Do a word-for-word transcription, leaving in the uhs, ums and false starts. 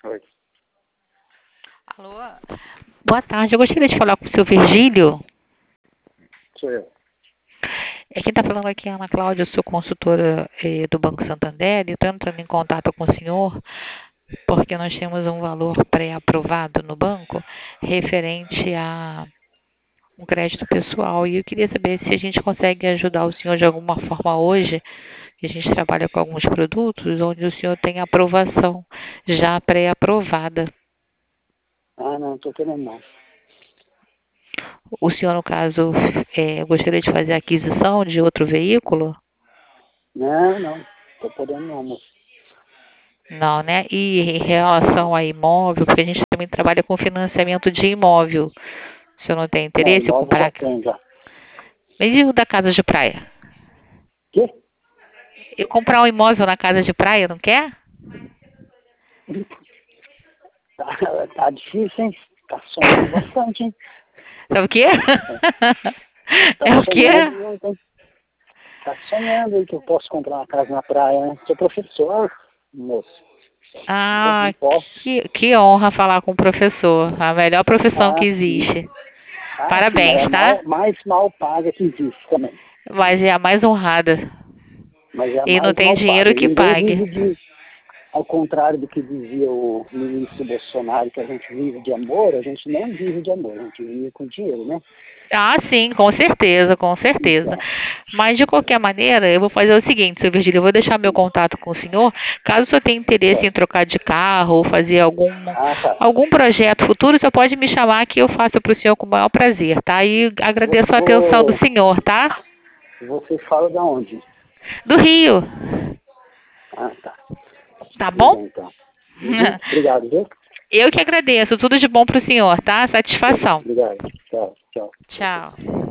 Oi, Alô? Boa tarde, eu gostaria de falar com o seu Virgílio. sou eu. É, quem está falando aqui é a Ana Cláudia, eu sou consultora eh, do Banco Santander e estou entrando em contato com o senhor porque nós temos um valor pré-aprovado no banco referente a um crédito pessoal e eu queria saber se a gente consegue ajudar o senhor de alguma forma hoje, que a gente trabalha com alguns produtos onde o senhor tem aprovação já pré-aprovada. Ah, não, tô querendo não. O senhor, no caso, eh, gostaria de fazer a aquisição de outro veículo? Não, não, tô podendo não, moço. Não, né? E em relação a imóvel, porque a gente também trabalha com financiamento de imóvel. O senhor não tem Não, interesse em imóvel já comprar? tem já. Mas e o da casa de praia? Quê? Eu comprar um imóvel na casa de praia, não quer? Tá, tá difícil, hein? Tá sonhando bastante, hein? É o quê? Tá É o quê? sonhando muito, hein? Tá sonhando aí que eu posso comprar uma casa na praia, né? Sou professor, moço. Eu Ah, não posso. que, que honra falar com o professor. A melhor profissão que Ah, sim. existe. Ah, sim, mas é Parabéns, mal, tá? mais mal paga que existe também. Mas é a mais honrada. Mas é a E não mais tem mal dinheiro paga. que Ninguém pague. vive de, ao contrário do que dizia o ministro Bolsonaro, que a gente vive de amor, a gente não vive de amor, a gente vive com dinheiro, né? Ah, sim, com certeza, com certeza. Então, Mas de qualquer maneira, eu vou fazer o seguinte, seu Virgílio, eu vou deixar meu contato com o senhor. Caso o senhor tenha interesse em certo. trocar de carro ou fazer algum, Ah, tá. algum projeto futuro, você pode me chamar que eu faço para o senhor com o maior prazer, tá? E Vou, agradeço a atenção do vou- senhor, tá? você fala da onde? Do Rio, Ah, tá. tá Tudo bom? bem, então. Uhum. Obrigado, viu? Eu que agradeço. Tudo de bom para o senhor, tá? Sim, Satisfação. obrigado. Tchau, tchau. Tchau.